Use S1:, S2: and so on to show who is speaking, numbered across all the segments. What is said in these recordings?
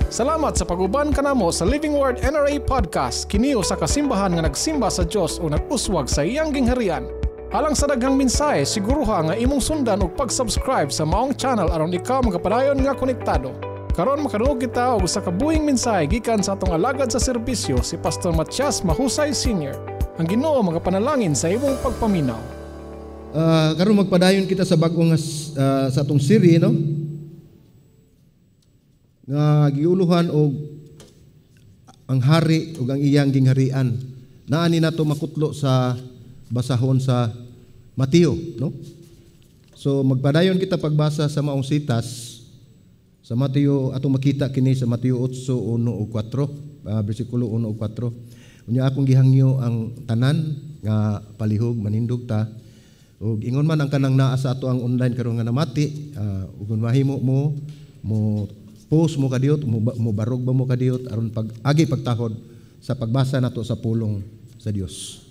S1: Salamat sa pag-uban kanamo sa Living Word NRA Podcast. Kini usa ka simbahan nga nagsimba sa Dios o nag-uswag sa iyang gingharian. Alang sa daghang mensahe, siguruha nga imong sundan og pag-subscribe sa maong channel aron ikaw magapadayon nga konektado. Karon makadungog kita og usa ka buhing mensahe gikan sa atong alagad sa serbisyo si Pastor Matias Mahusay Sr. Ang Ginoo magapanalangin sa imong pagpaminaw.
S2: Karon magpadayon kita sa bag-o nga sa atong series, no? Nga giuluhan og ang hari ug ang iyang gingharian. Naani nato makutlo sa basahon sa Mateo, no? So magpadayon kita pagbasa sa maong sitas sa Mateo, atong makita kini sa Mateo 8:1 ug 4, bersikulo 1 ug 4. Unya akong gihangyo ang tanan nga palihog manindog ta. Ug ingon man ang kanang naa sa ato ang online karon nga namati, ug mahimo mo post mo kadiyot, mo barog ba mo kadiyot aron agi pagtahod sa pagbasa nato sa pulong sa Dios.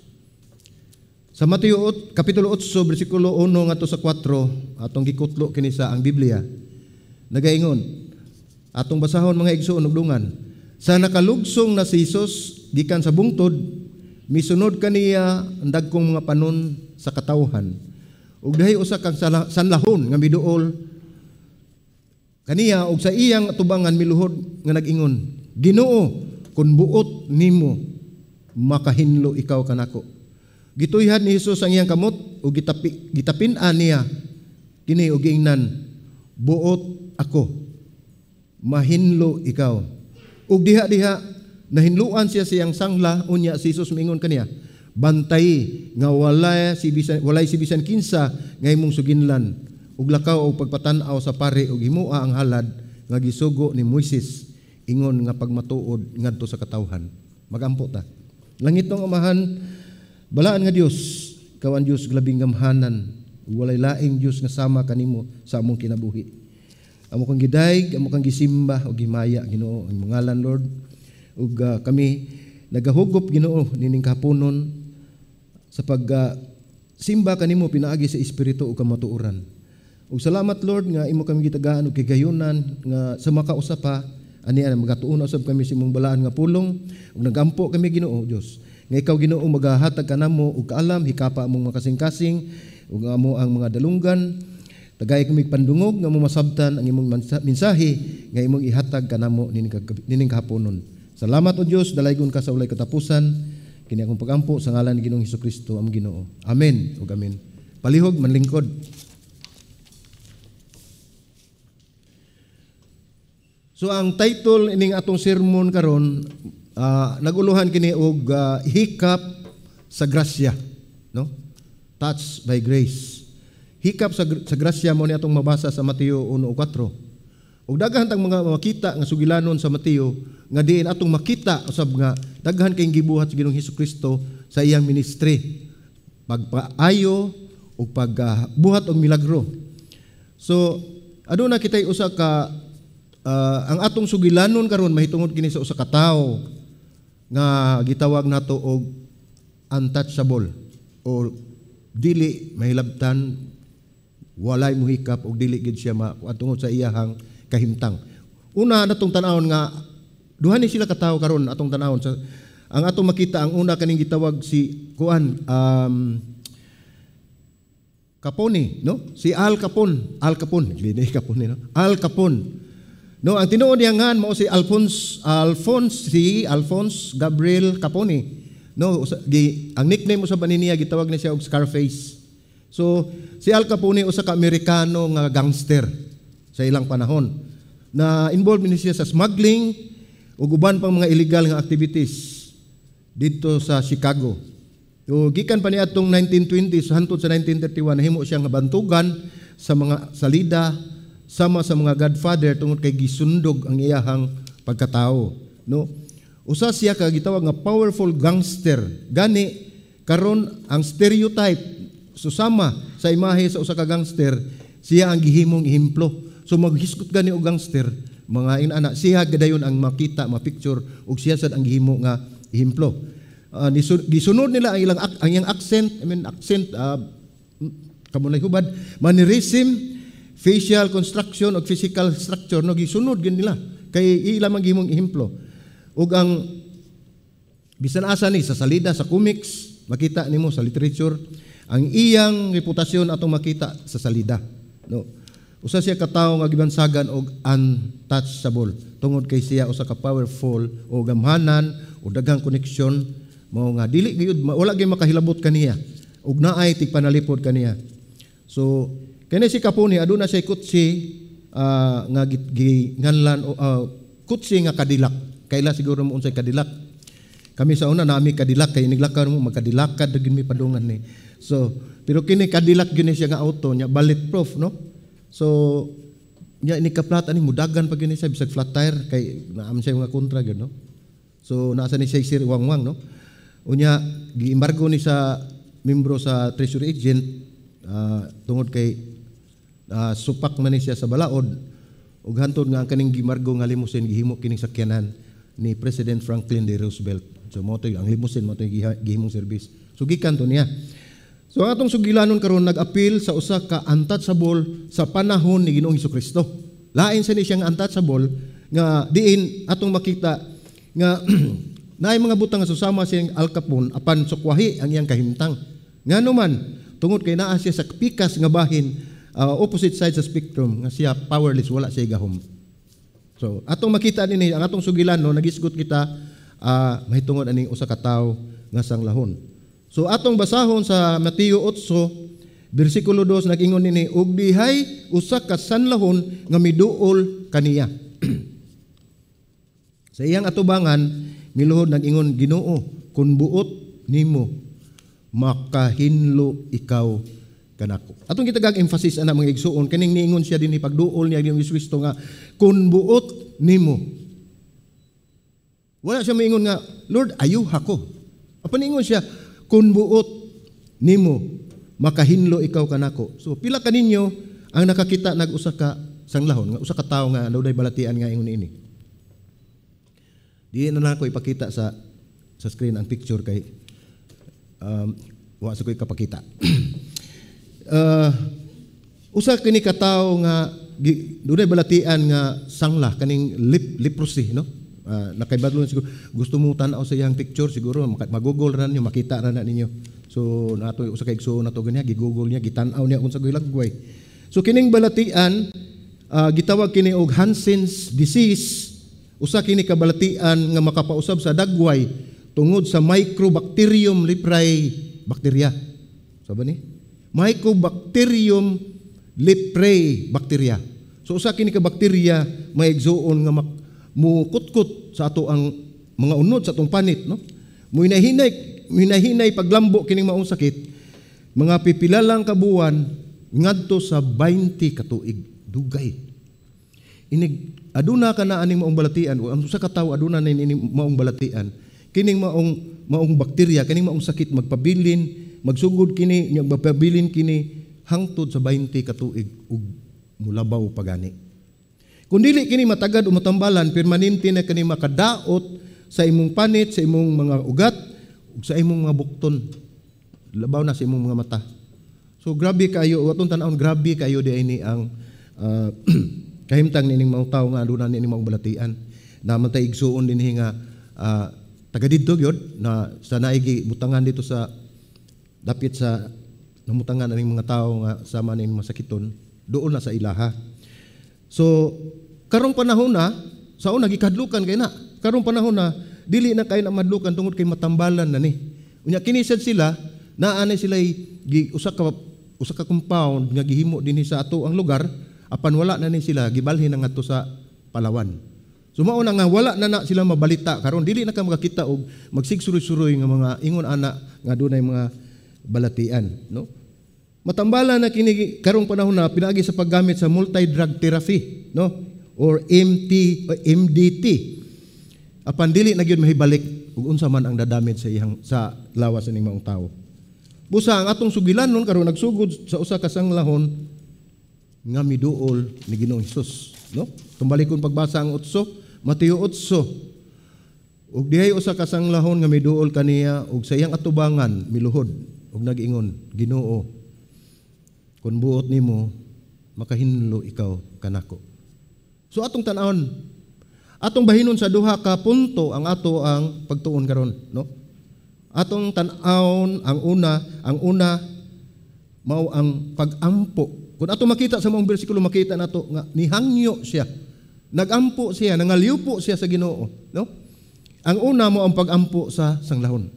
S2: Sa Mateo kapitulo 8 bersikulo 1 ngadto sa 4 atong gikutlo kini sa ang Biblia. Nagaingon, atong basahon mga igsoon ug dungan. Sa nakalugsong na si Jesus gikan sa bungtod, misunod kaniya ang dagkong mga panon sa katawhan. Ug dahi usa kang sanlahon nga miduol kaniya og sa iyang tubangan miluhod nga nag-ingon, Ginoo, kun buot nimo makahinlo ikaw kanako. Gituyhan ni Jesus ang iyang kamot ug gitapin-an niya kini og giingnan, buot ako, mahinlo ikaw. Ug diha nahinluan siya siyang sangla, unya si Jesus mingon kaniya, bantay nga walay si bisan kinsa nga imong suginlan. Ug lakaw og pagpatan-aw sa pare ug himua ang halad nga gisugo ni Moises ingon nga pagmatuod ngadto sa katawhan. Magampo ta. Langit ng amahan, balaan nga Dios, ikaw ang Dios labing gamhanan, walay laing Dios nga sama kanimo sa among kinabuhi. Amo kang gidayeg, amo kang gisimba ug gimaya Ginoo ang ngalan Lord. Ug kami nagahugop Ginoo nining kahaponon sa pag simba kanimo pinaagi sa espiritu ug kamatuoran. Ug salamat Lord nga imo kami gitagaan og kigayunan nga sa makausapa ani magatuon usab kami sa imong balaan nga pulong ug nagampo kami Ginoo Dios nga ikaw Ginoo magahatag kanamo og kaalam hikapa among makasing-kasing ug amo ang mga dalunggan tagay kami pandungog nga masabtan ang imong mensahe nga imong ihatag kanamo nining kahaponon. Salamat o Dios, dalaygon ka sa walay katapusan kini akong pagampo sa ngalan ni Ginoong Hesukristo among Ginoo. Amen ug amen. Palihog manlingkod. So ang title ining atong sermon karon naguluhan kini og hikap sa grasya, no? Touched by grace. Hikap sa grasya mo ni atong mabasa sa Mateo 1:4. Ug daghan tang mga makita nga sugilanon sa Mateo nga diin atong makita usab nga daghan kay gibuhat sa Ginoong Hesukristo sa iyang ministry. Pagpaayo o pagbuhat og milagro. So aduna kitay usa ka ang atong sugilanon karon mahitungod kini sa usa ka tawo nga gitawag nato og untouchable o dili mahilabtan, walay muhikap og dili gid siya tungod sa iyahang kahimtang. Una natong tan-awon nga duha ni sila ka tawo karon atong tan-awon sa ang atong makita ang una kaning gitawag si Capone, no? Si Al Capone, dili Capone, no? Al Capone. No, ang tinuod niya nga mao si Alphonse Gabriel Capone. No, ang nickname usab niya gitawag na siya og Scarface. So, si Al Capone usa ka Amerikano nga gangster sa ilang panahon. Na involved ni siya sa smuggling ug uban pang mga illegal nga activities dito sa Chicago. So, gikan pa niadtong 1920s hangtod sa 1931 nahimo siya nga bantugan sa mga salida sama sa mga godfather tungod kay gisundog ang iyahang pagkatao, no? Usa siya ka gitawag nga powerful gangster. Gani karon ang stereotype susama sa imahe sa usa ka gangster, siya ang gihimong ehemplo. So maghisgot gani og gangster, mga inana siya gadayon ang makita, ma-picture ug siya sad ang gihimo nga ehemplo. Gisunod nila ang iyang accent, kamunay hubad, mannerism, facial construction o physical structure no gisunod gid nila Kay ila maghimong ehemplo. Ug ang bisan asa ni sa salida sa comics, makita nimo sa literature, ang iyang reputasyon atong makita sa salida. No. Usa siya katawo nga gibansagan og untouchable tungod kay siya usa ka powerful o gamhanan o daghang koneksyon mao nga dili gyud wala gyud makahilabot kaniya ug naay tigpanalipod kaniya. So kani si Kapuni aduna siya kutsi nga ginganlan kutsi nga kadilak. Kaila siguro mo unsay kadilak. Kami sa una nami kadilak kay niglakaw mo magkadilakad gid mi padungan ni. So pero kini kadilak gyud siya nga auto nya bulletproof no. So nya ini kaplatan ni mudagan pag yun siya bisag flat tire kay naam siya mga kontra gyud no. So nasa ni siya sir wangwang no. Unya giembargo ni sa membro sa treasury agent tungod kay supak man ni siya sa balaod ug hantod nga ang kaning gimargo nga limousine gihimo kining sakyanan ni President Franklin D. Roosevelt. So mo to ang limousine mo to gihimong service. So gikan to niya. So ang atong sugilanon karon nag-appeal sa usa ka untouchable sa panahon ni Ginoong Hesukristo. Lain sa ni siyang untouchable nga diin atong makita nga naay mga butang nga susama siyang Al Capone apan sukwahi ang iyang kahimtang. Ngano man tungod kay naa siya sa pikas nga bahin opposite side sa spectrum nga siya powerless wala siya gahom. So atong makita dinhi ang atong sugilan no nagisgot kita mahitungod ani usa ka tawo nga sanglahon. So atong basahon sa Mateo 8 bersikulo 2 nag-ingon nini ug dihay usa ka sanlahon nga miduol kaniya. Sa iyang atubangan miluhod nag-ingon Ginoo kun buot nimo makahinlo ikaw kanako. Atong kitagag emphasis ana mga igsuon kaning niingon siya dinhi pagduol niya Ginoong Kristo nga kun buot nimo. Wala siya maingon nga Lord ayuha ko. Apa niingon siya kun buot nimo makahinlo ikaw kanako. So pila kaninyo ang nakakita nag-usa ka sanglahon nga usa ka tawo nga naway balatian nga ingon ini. Di na ko ipakita sa screen ang picture kay wa sa ko ipakita. Usa kini ka tawo nga dunay balatian nga sangla kaning leprosy no. Nakaibadlon siguro gusto mo tan-aw sa iyang picture siguro mag-google ra ninyo makita ra na ninyo. So nato usa ka igsuon nato ganiya gi-google niya gitan-aw niya unsa gilagway. So kining balatian gitawag kini og Hansen's disease. Usa kini kabalatian nga makapausab sa dagway tungod sa Mycobacterium leprae bakterya. Saba ni? Mycobacterium leprae bakterya. So usa kini ka bakterya may igsuon nga mukutkot sa ato ang mga unod sa atong panit no. Muhinahinay paglambo kining maong sakit. Mga pipilalang kabuwan ngadto sa 20 ka tuig dugay. Inig aduna ka na aning maong balatian o ang usa ka tawo aduna na ini maong balatian kining maong bakterya kining maong sakit magpabilin magsugod kini magpabilin kini hangtod sa 20 ka tuig ug mulabaw pagani kun dili kini matagad o matambalan permanente na kini makadaot sa imong panit sa imong mga ugat ug sa imong mga bukton labaw na sa imong mga mata. So grabe kayo atong tan-awon grabe kayo di ini ang kahimtang nining mga tawo nga aduna nining mga balatian naman tay igsuon dinhi nga taga didto gyud na sa naigi butangan dito sa dapit sa namutangan aning mga tawo nga sama ning masakiton doon na sa ilaha. So karong panahon na sa una gikadlukan kay na karong panahon na dili na kay na madlukan tungod kay matambalan na ni. Unya kini sad sila naa na sila usa ka compound nga gihimo dinhi sa ato ang lugar. Apan wala na ni sila gibalhin na ngadto sa Palawan. So mao na nga wala na sila mabalita karon dili na ka makakita og magsigsuroy-suroy nga mga ingon ana nga dunay mga balatian no. Matambala na kini karong panahon na pinaagi sa paggamit sa multi-drug therapy no or MDT. Apan dili na gyud mahibalik ug unsa man ang dadamit sa lawas ning maong tawo. Busa ang atong sugilanon karon nagsugod sa usa ka sanglahon nga miduol ni Ginoong Hesus no tumbalikon pagbasa ang 8 Mateo 8 ug dihay usa ka sanglahon nga miduol kaniya ug sa iyang atubangan miluhod ug nag-ingon Ginoo kun buot nimo makahinlo ikaw kanako. So atong tan-awon Atong bahinon sa duha ka punto ang ato ang pagtuon karon, no? Atong tan-awon ang una mao ang pag-ampo. Kung ato makita sa mga bersikulo, makita nato nga nihangyo siya. Nagampo siya, nangalyupo siya sa Ginoo, no? Ang una mo ang pag-ampo sa sanglahon.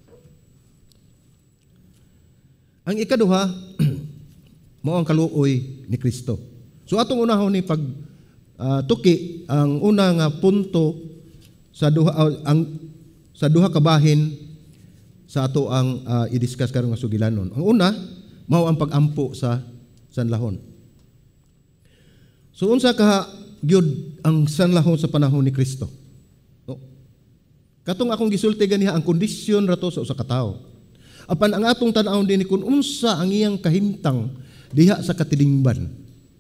S2: Ang ikaduha mao ang kaluoy ni Kristo. So atong unahon ni pag tuki ang una nga punto sa duha ka bahin sa ato ang i-discuss karon nga sugilanon. Ang una mao ang pag-ampo sa sanlahon. So unsa ka gyud ang sanlahon sa panahon ni Kristo? No? Katong akong gisulti ganiha ang kondisyon rato sa usa ka tawo. Apan ang atong tan-awon dinhi kun unsa ang iyang kahimtang diha sa katilingban.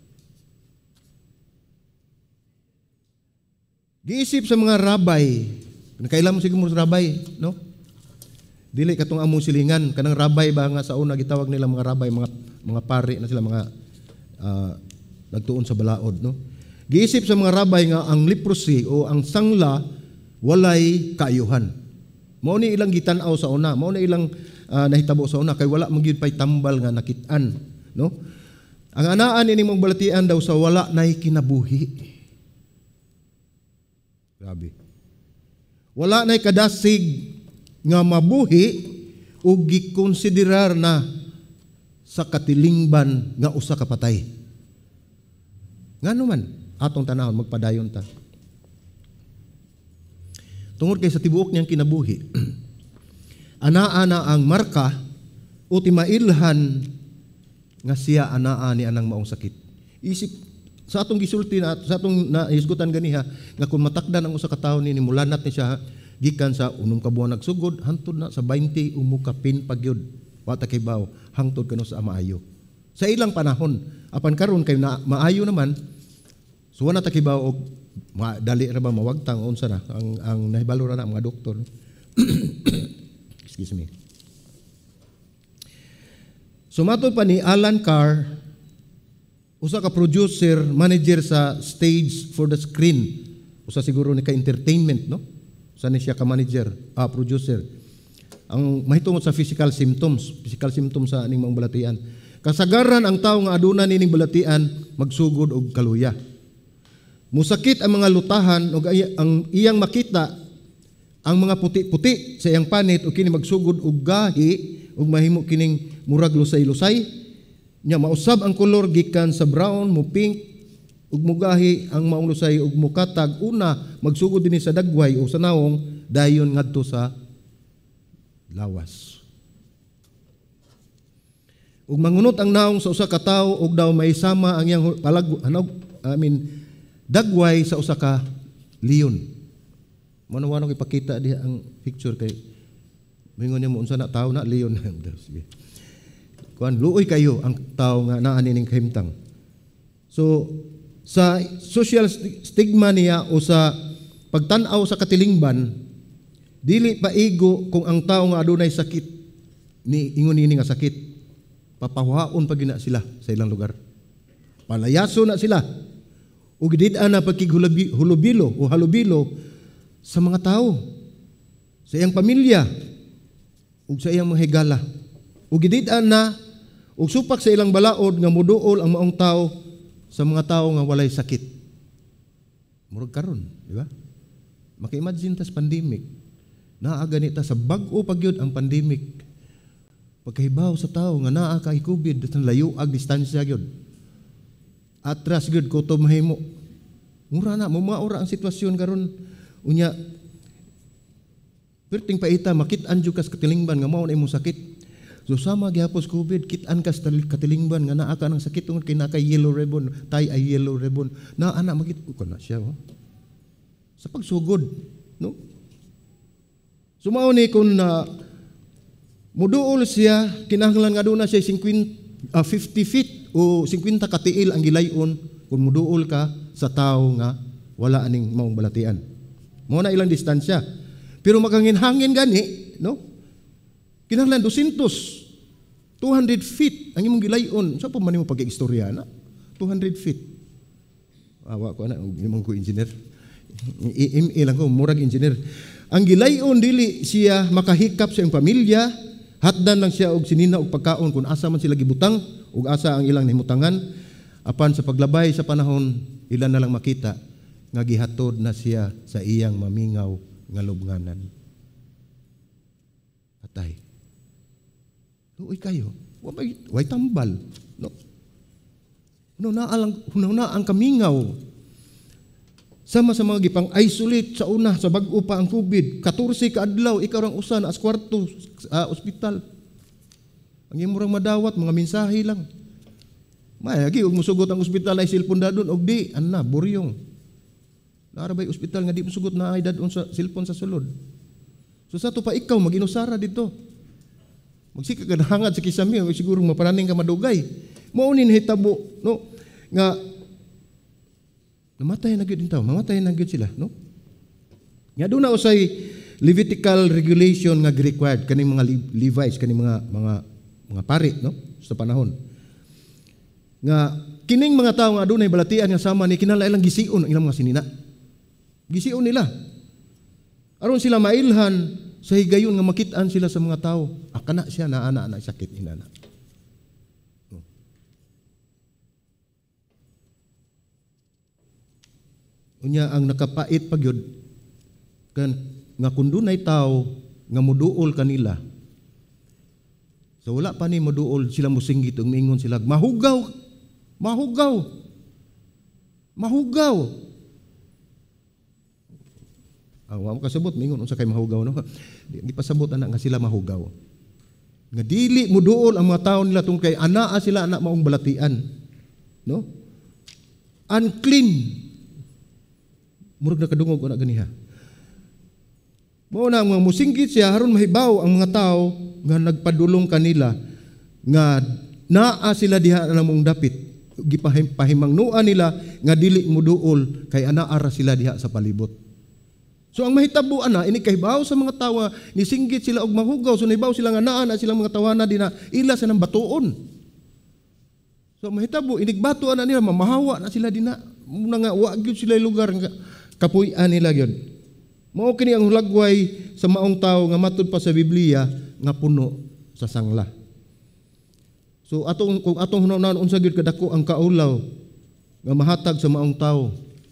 S2: Giisip sa mga rabay, nakailan mo siguro sa rabay, no? Dili katong among silingan, kanang rabay ba nga sa una gitawag nila mga rabay, mga pari na sila, mga nagtuon sa balaod, no? Giisip sa mga rabay nga ang leprosy o ang sangla walay kaayuhan. Mao ni ilang gitan-aw sa una, mao ni ilang nahitabo sa una kay wala man gyud pay tambal nga nakit-an, no? Ang anaan ini mong balatian daw sa wala nay kinabuhi. Grabe. Wala nay kadasig nga mabuhi ug gikonsiderar na sa katilingban nga usa ka patay. Ngano man atong tanahon magpadayon ta. Tungod kay sa tibuok niyang kinabuhi, anaa ang marka o timailhan nga siya anaa ni anang maong sakit. Isip sa atong gisulti na sa atong naisgutan ganiha nga kung matakdan ang usa ka tawo ni mulanat ni siya gikan sa unom ka buwan nagsugod hangtod na sa 20 umukapin pagyud wa ta kay baw hangtod kano sa maayo. Sa ilang panahon apan karon kay na, maayo naman so wa na ta kay baw og dali ra ba mawagtang unsa na ang nahibalo ra na mga doktor. Excuse me. Sumatod pa ni Alan Carr, usa ka producer, manager sa stage for the screen. Usa siguro ni ka entertainment, no? Usa ni siya ka manager, producer. Ang mahitungod sa physical symptoms sa aning mga balatian. Kasagaran ang tawo nga aduna nining balatian magsugod og kaluya. Musakit ang mga lutahan ug ang iyang makita ang mga puti-puti sa iyang panit ug kini magsugod og gahi ug mahimo kining murag lusay-lusay. Nya mausab ang kolor gikan sa brown mo pink ug mugahi ang maong lusay ug mukatag una magsugod dinhi sa dagway o sa nawong dayon ngadto sa lawas. Ug mangunot ang nawong sa usa ka tawo ug daw may sama ang iyang dagway sa usa ka leon. Mano-wano ipakita diha ang picture kay mingon niya mo unsa na tawo na leon. Sige. Kuan luoy kayo ang tawo nga naa nining kahimtang. So sa social stigma niya o sa pagtan-aw sa katilingban, dili paigo kung ang tawo nga adunay sakit ni ingon ini nga sakit, papahuhaon pa gina sila sa ilang lugar. Palayaso na sila. Ug gidid-an na pagkighulubilo o halubilo sa mga tao, sa iyang pamilya, ug sa iyang mga higala. Ug gidid-an na ug supak sa ilang balaod nga muduol ang maong tao sa mga tao nga walay sakit. Murag karon, di ba? Maka-imagine tas pandemic. Naa ganita sa bag-o pagyud ang pandemic. Pagkahibaw sa tao nga naa kay COVID, datang layo ag distansya gyud. Atras gyud ko to mahimo. Mura na mo maura ang sitwasyon karon. Unya perting paita makit-an jud kas katilingban nga mao na imong sakit. So sama gihapos COVID, kit-an kas katilingban nga naa ka ng sakit tungod kay nakay yellow ribbon, tay ay yellow ribbon. Na ana magit ko na siya sa pagsugod, no? Sumao ni kun muduol siya kinahanglan nga aduna siya 50 feet o 50 katiil ang gilayon kung muduol ka sa tao nga wala aning maong balatian. Mao na ilang distansya. Pero maghangin-hangin gani, no? Kinahanglan 200 feet ang imong gilayon. Sa pa man imong pag-istorya na? 200 feet. Awa ko na, imong ko engineer. ilang ko murag engineer. Ang gilayon dili siya makahikap sa iyang pamilya, hatdan lang siya og sinina og pagkaon kung asa man sila gibutang ug asa ang ilang nahimutangan. Apan sa paglabay sa panahon, ilan na lang makita nga gihatod na siya sa iyang mamingaw nga lubnganan. Patay. Luoy kayo. Way tambal. No. Na ang kamingaw. Sama sa mga gipang isolate sa una sa bag-o pa ang COVID, 14 ka adlaw ikaw rang usa na as kwarto sa ospital. Ang imong madawat mga mensahe lang. Mayagi og musugot ang ospital ay cellphone dadon og di anna buryong. Naarabay ospital nga di musugot na ay dadon sa cellphone sa sulod. So sa to pa ikaw maginusara dito. Magsika ka hangad sa kisami siguro maparaning ka madugay. Mao ni hitabo no nga namatay na gyud intaw, mamatay na gyud sila, no? Nga doon na usay Levitical regulation nga required kaning mga Levites, kaning mga pari, no? Sa panahon. Nga kining mga tawo nga adunay balatian nga sama ni kinahanglan gisiun ang ilang mga sinina. Gisiun nila. Aron sila mailhan sa higayon nga makit-an sila sa mga tawo. Kana siya na ana sakit inana. Unya ang nakapait pagyud kan nga kun dunay tawo nga moduol kanila. So wala pa ni moduol sila mosinggit ug miingon sila mahugaw. Ang wa mo kasabot miingon unsa kay mahugaw no. Di pasabot ana nga sila mahugaw. Nga dili moduol ang mga tawo nila tungkol kay anaa sila anak maong balatian. No? Unclean. Murag na kadungog na ganiha. Mao na mga musinggit siya haron mahibaw ang mga tao nga nagpadulong kanila nga naa sila diha na mong dapit. Gipahimangnuan nila nga dili moduol kay anaara sila diha sa palibot. So ang mahitabo ana ini kahibaw sa mga tawo ni singgit sila og mahugaw so nahibaw sila nga naa na silang mga tawana dina ila sa nang batuon. So mahitabo inigbato ana nila mamahawa na sila dina muna nga wa gyud sila lugar nga kapuy-an nila gyud. Mao kini ang hulagway sa maong tawo nga matud pa sa Biblia nga puno sa sangla. So kung atong hunahon unsa gyud kadako ang kaulaw nga mahatag sa maong tawo.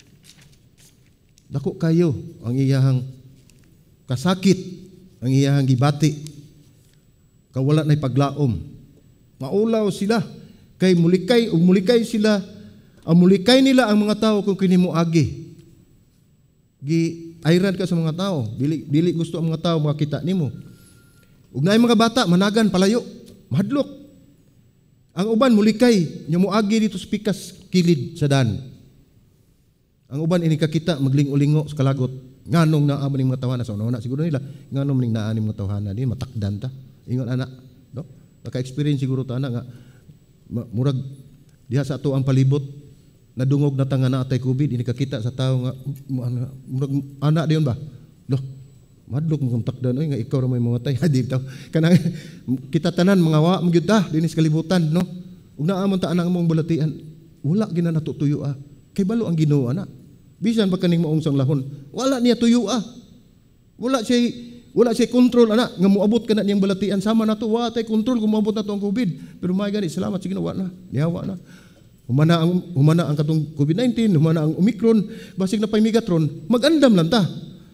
S2: Dako kayo ang iyahang kasakit, ang iyahang gibati. Kawala nay paglaom. Maulaw sila kay mulikay sila. Ang mulikay nila ang mga tao kung kini moagi. Giayran ka sa mga tao, dili gusto ang mga tao makita nimo. Ug naay mga bata managan palayo, mahadlok. Ang uban mulikay, nya moagi dito sa pikas kilid sa dan. Ang uban ini kakita magling-ulingo sa kalagot. Nganong naa man ning mga tawhana sa una siguro nila, nganong ning naa ning mga tawhana di matakdan ta. Ingon ana, no? Naka-experience siguro ta ana nga murag diha sa ato ang palibot nadungog na tanga na atay COVID, ini kakita sa tao nga anak diyon ba? Loh, madlok mo kung takdan oy nga ikaw ra may mga tay dito. Kanang kita tanan mga wa magyud ta dinis kalibutan, no? Ug naa man ta anang mong balatian, wala gina natutuyo Kay balo ang Ginoo ana. Bisan pa kaning maong sanglahon, wala niya tuyo Wala siya control ana nga moabot kana niyang balatian sama nato wa tay control kung moabot nato ang COVID. Pero may gani salamat sa Ginoo na. Niyawa na. Humana ang katong COVID-19, humana ang Omicron, basig na pay Megatron, mag-andam lang ta.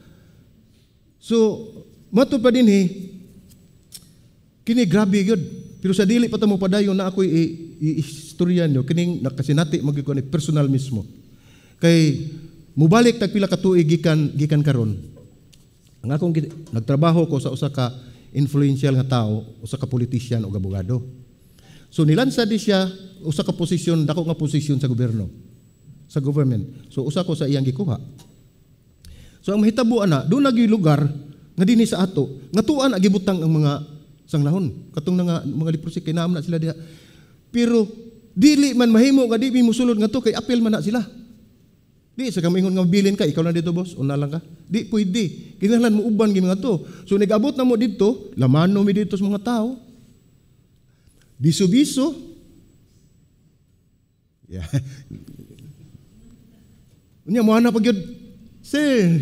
S2: So, mato pa din kini grabe gyud. Pero sa dili pa ta mo padayon na ako'y istoryan nyo, kining nakasinati magiko ni personal mismo. Kay mubalik tag pila ka tuig gikan karon. Ang akong nagtrabaho ko sa usa ka influential nga tao, usa ka politician o abogado. So nilansa di siya usa ka posisyon, dako nga posisyon sa gobyerno, sa government. So usa ko sa iyang gikuha. So ang mahitabo ana, doon lagi lugar nga dinhi sa ato, nga tuan agibutang ang mga sanglahon. Katong nga mga leprosy kay naam na sila diha. Pero dili man mahimo nga di musulod nga to kay apel man na sila. Di sa kamingon nga bilin ka, ikaw na dito boss, una lang ka. Di pwede. Kinahanglan mo uban gid nga to. So nag-abot na mo dito, lamano mi dito sa mga tao. Biso-biso. Yeah. Unya mo ana pag yun, Sir,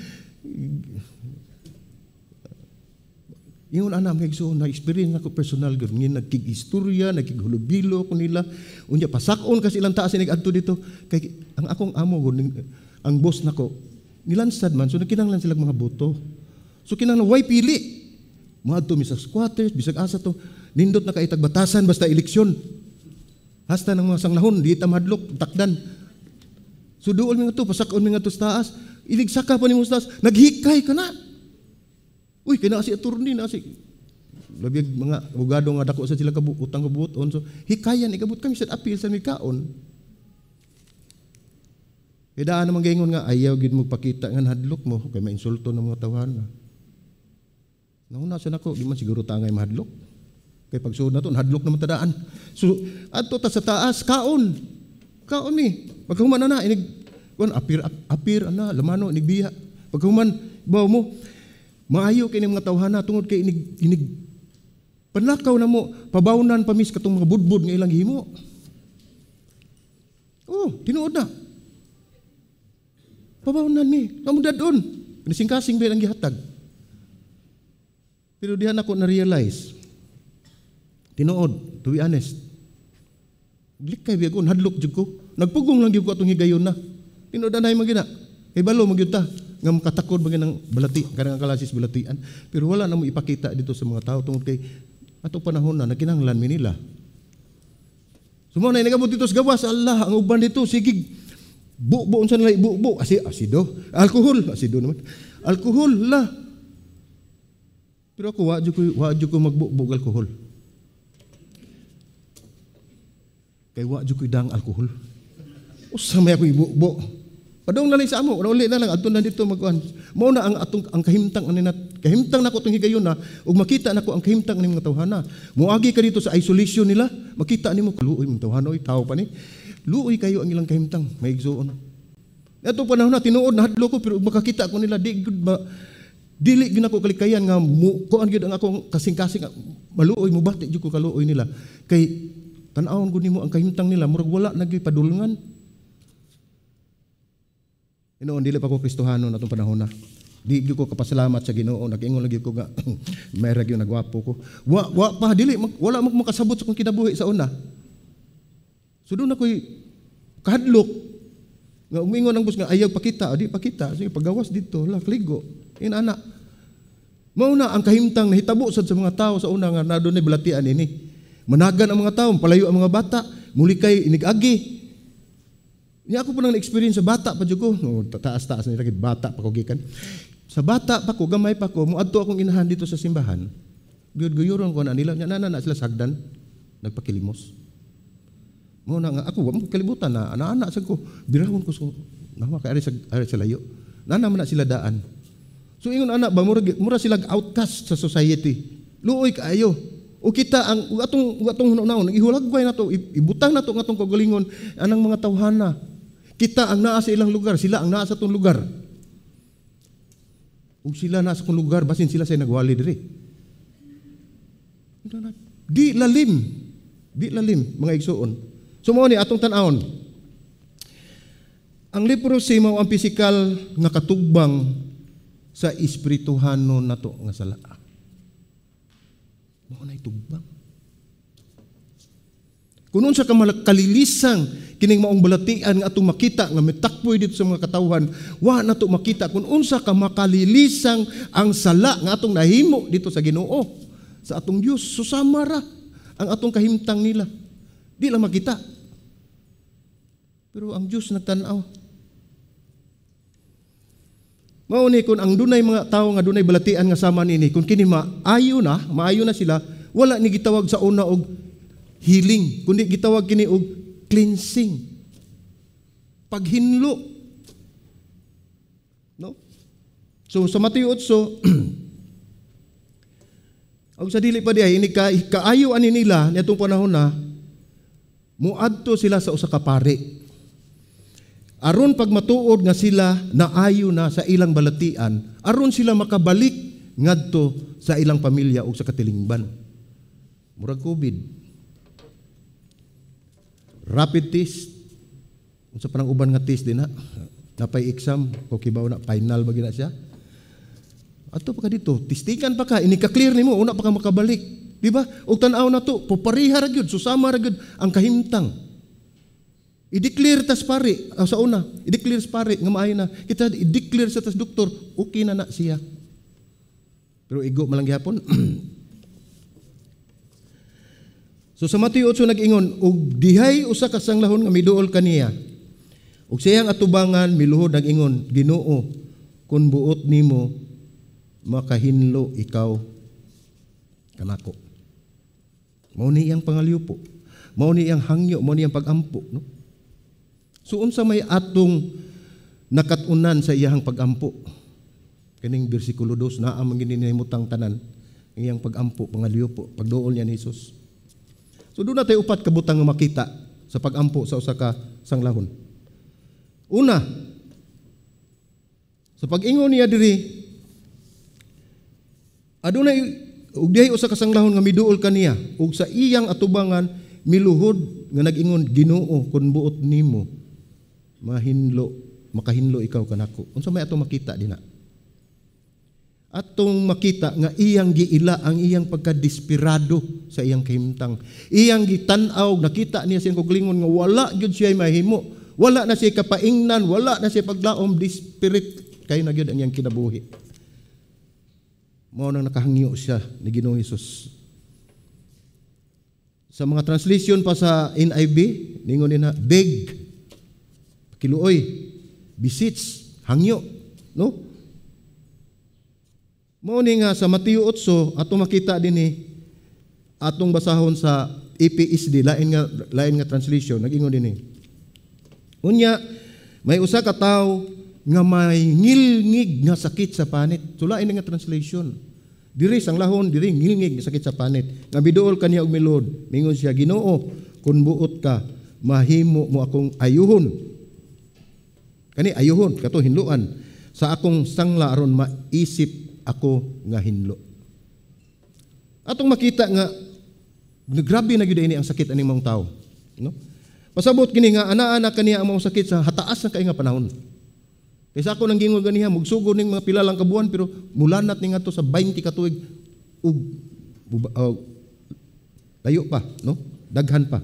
S2: yung anak mga igsoon, na-experience ako personal, ngayon nagkig-istorya, nagkig-hulubilo ko nila, unya pasakon kasi ilang taas nag-adto dito, kay ang akong amo, ang boss nako, nilansad man, so nakinanglan silang mga boto. So kinanglan, why pili? Mga to, misag squatters, bisag asa to, nindot na kaitag batasan, basta eleksyon. Hasta ng mga sanglahon, di tamadlok, takdan. So doon mga to, pasakon mga to sa taas, iligsaka pa ni mo sa taas, naghikay ka na. Uy, kaya na si attorney na si labig mga abogado nga dako sa sila utang kabuton. So, hikayan, ikabot kami sa appeal sa mikaon. Kaya daan naman gayon nga, ayaw gid mo pakita nga hadlok mo, kaya mainsulto ng mga tawahan. Nauna siya nako, di man siguro tangay mahadlok. Kaya pag suod na to, hadlok naman tadaan. So, ato ta sa taas, kaon. Kaon ni. Pagkahuman na inig, apir, lamano, inigbiya. Pagkahuman, bawa mo, maayo kay mga tawhana tungod kay inig panlakaw na mo pabawnan pamis katong mga budbud nga ilang himo. Oh, tinuod na. Pabawnan mi, kamo dadon. Nising-kasing ba ang gihatag. Pero dihan ako na realize. Tinuod, to be honest. Likay biagon hadlok jud ko. Nagpugong lang gyud ko atong higayon na. Tinuod anay magina. Kay balo magyud ta. Nga makatakod bagay ng balati, karang kalasis balatian. Pero wala na mo ipakita dito sa mga tao tungkol kay ato panahon na nakinahanglan mi nila. Sumo na nagabot dito sa gawas, Allah, ang uban dito sige buo unsa nila buo asido, alcohol, asido naman. Alcohol la. Pero ako wa jud ko magbuo alcohol. Kay wa jud ko dang alcohol. Usa may ako ibuo. Padong na lang sa amo, uli na lang adto na dito magkuan. Mao na ang kahimtang kahimtang nako tong higayon na ug makita nako ang kahimtang ni mga tawhana. Moagi ka dito sa isolation nila, makita nimo kaluoy mga tawhana oy tao pa ni. Luoy kayo ang ilang kahimtang, may igsoon. Ato panahon na tinuod na hadlo ko pero makakita ko nila di gud ba dili gyud ako kalikayan nga kuan gyud ang akong kasing-kasing maluoy mo bati jud ko kaluoy nila. Kay tan-awon gud nimo ang kahimtang nila murag wala nagyoy padulngan. Inoon dili pa ko Kristohano natong panahon na. Di gyud ko kapasalamat sa Ginoo, nag-ingon lagi ko nga may ra gyud nagwapo ko. Wa pa dili wala mo makasabot sa kung kinabuhi sa una. So doon ako'y kahadlok nga umingon ang bus nga ayaw pakita, di pakita, sige pagawas dito, la kligo. Inana. Mao na ang kahimtang nahitabo sad sa mga tao sa una nga nadunay balatian ini. Managan ang mga tao, palayo ang mga bata, muli kay inigagi. Niya ako po nang na-experience sa bata pa ko. No, taas-taas na rin, bata pa ko gikan. Sa bata pa ko, gamay pa ko, muadto akong inahan dito sa simbahan. Guyod-guyuron ko na nila, na sila sagdan, nagpakilimos. Muna nga, ako, wala kalibutan na, anak-anak sa ko, birahon ko, naman kay ari sa layo. Nana man na sila daan. So, ingon anak ba, mura sila outcast sa society. Luoy kaayo. O kita ang atong hunaw ihulagway na to, ibutang na to nga atong kagalingon anang mga tawhana. Kita ang naa sa ilang lugar, sila ang naa sa tong lugar. Ug sila naa sa tong lugar basin sila say nagwali diri. Di lalim mga igsoon. So mao ni atong tan-awon. Ang leprosy mao ang pisikal nga katugbang sa espirituhano nato nga sala. Mao na itugbang. Kung unsa ka kalilisan kining maong balatian nga atong makita nga mitakpoy dito sa mga katawhan, wa na to makita kung unsa ka makalilisang ang sala nga atong nahimo dito sa Ginoo, sa atong Dios. Susama ra ang atong kahimtang nila. Di lang makita. Pero ang Dios nagtan-aw. Mao ni kun ang dunay mga tawo nga dunay balatian nga sama nini, kun kini maayo na sila, wala ni gitawag sa una og healing, kundi gitawag kini og cleansing. Paghinlo. No? So sa Mateo 8, og sa dili pa diay ini kaayo ani nila niadtong panahon na muadto sila sa usa ka pari. Aron pag matuod nga sila naayo na sa ilang balatian, aron sila makabalik ngadto sa ilang pamilya o sa katilingban. Murag COVID. Rapid test. Unsa pa nang uban nga test din ha? napay exam, o kibaw na final ba gina siya. Ato pa ka dito, tistikan pa ka, inika-clear nimo, una pa ka makabalik. Di ba? Og tan-aw na to, pupariha ra gyud, susama ra gyud ang kahimtang. I-declare tas pare, sa una, i-declare sa pare nga maayo na. Kita i-declare sa tas doktor, okay na siya. Pero igo malang gyapon. So sa Mateo 8 nag-ingon, ug dihay usa ka sanglahon nga miduol kaniya. Ug siyang atubangan miluhod nag-ingon, Ginoo, kun buot nimo makahinlo ikaw kanako. Mao ni iyang pangalyupo. Mao ni iyang hangyo, mao ni iyang pagampo, no? So unsa may atong nakatunan sa iyang pagampo? Kaning bersikulo 2 naa man gininimutang tanan iyang pagampo, pangalyupo, pagduol niya ni Jesus. So doon natin upat kabutang nga makita sa pagampo sa usa ka sanglahon. Una, sa pag-ingon niya diri, adunay ug dihay usa ka sanglahon nga miduol kaniya ug sa iyang atubangan miluhod nga nag-ingon, Ginoo, kun buot nimo makahinlo ikaw kanako. Unsa may atong makita dinha? Atong makita nga iyang giila ang iyang pagkadesperado sa iyang kahimtang. Iyang gitan-aw, nakita niya siyang kuglingon nga wala gyud siya mahimo. Wala na siya kapaingnan, wala na siya paglaom, desperate kayo na gyud ang iyang kinabuhi. Mao nang nakahangyo siya ni Ginoong Hesus. Sa mga translation pa sa NIV, ningon nila beg, kiluoy, beseech, hangyo, no? Mao ni nga sa Mateo 8 atong makita dinhi atong basahon sa EPSD lain nga translation nag-ingon dinhi. Unya may usa ka tawo nga may ngilngig nga sakit sa panit. So lain nga translation. Diri sanglahon diri ngilngig nga sakit sa panit. Nga biduol kaniya og milod, mingon siya, Ginoo, kun buot ka, mahimo mo akong ayuhon. Kani ayuhon kato hinluan sa akong sangla aron maisip ako nga hinlo. Atong makita nga grabe na gyud ini ang sakit aning mga tawo, no? Pasabot kini nga ana-ana kaniya ang mga sakit sa hataas na kay nga panahon. Kaysa ako nang gingon ganiha mugsugod ning mga pila lang ka buwan pero mulanat ni ngadto sa 20 ka tuig ug layo pa, no? Daghan pa.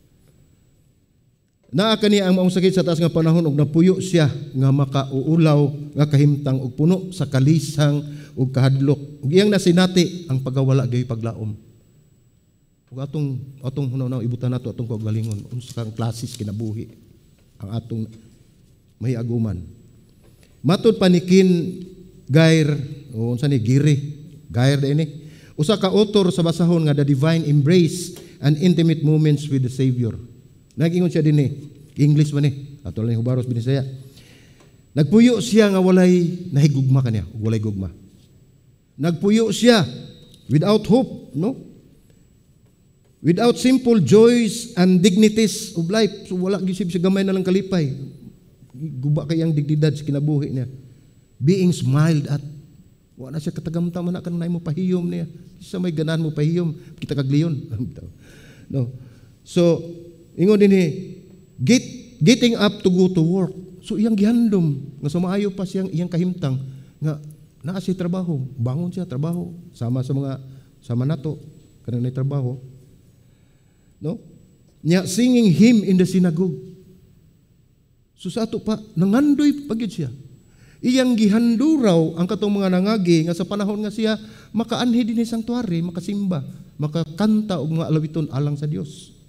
S2: Naa kaniya ang maong sakit sa taas nga panahon ug napuyo siya nga makauulaw nga kahimtang ug puno sa kalisang ug kahadlok. Ug iyang nasinati ang pagawala gay paglaom. Ug atong hunaw ibutan nato atong kaugalingon unsa kang klasis kinabuhi ang atong mahiaguman. Matud panikin Gair o unsa ni Gair dinhi. Usa ka author sa basahon nga The Divine Embrace and Intimate Moments with the Savior. Nag-ingon siya din English man ato lang hubaros binisaya. Nagpuyo siya nga walay nahigugma kaniya, walay gugma. Nagpuyo siya without hope, no? Without simple joys and dignities of life. So wala gisib siya gamay na lang kalipay. Guba kay ang dignidad sa kinabuhi niya. Being smiled at. Wala siya katagamtam man kan nay mo pahiyom niya. Sa may ganahan mo pahiyom, kita kagliyon. No. So ingon din getting up to go to work. So iyang gihandom nga sumaayo pa siyang iyang kahimtang nga naa siya trabaho, bangon siya trabaho sama nato kanang trabaho. No? Nya singing hymn in the synagogue. So sa ato pa nangandoy pagyud siya. Iyang gihanduraw ang katong mga nangagi nga sa panahon nga siya makaanhi dinhi sa sanctuary, makasimba, makakanta og mga alawiton alang sa Dios.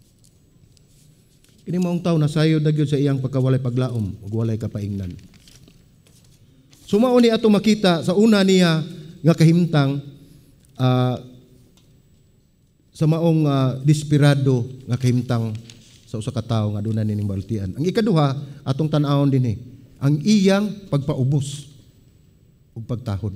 S2: Kini maong tawo nasayod na gyud sa iyang pagkawalay paglaom ug walay kapaingnan. Sumao ni ato makita sa una niya nga kahimtang sa maong desperado nga kahimtang sa usa ka tawo nga aduna nining baltian. Ang ikaduha atong tan-awon dinhi ang iyang pagpaubos ug pagtahod.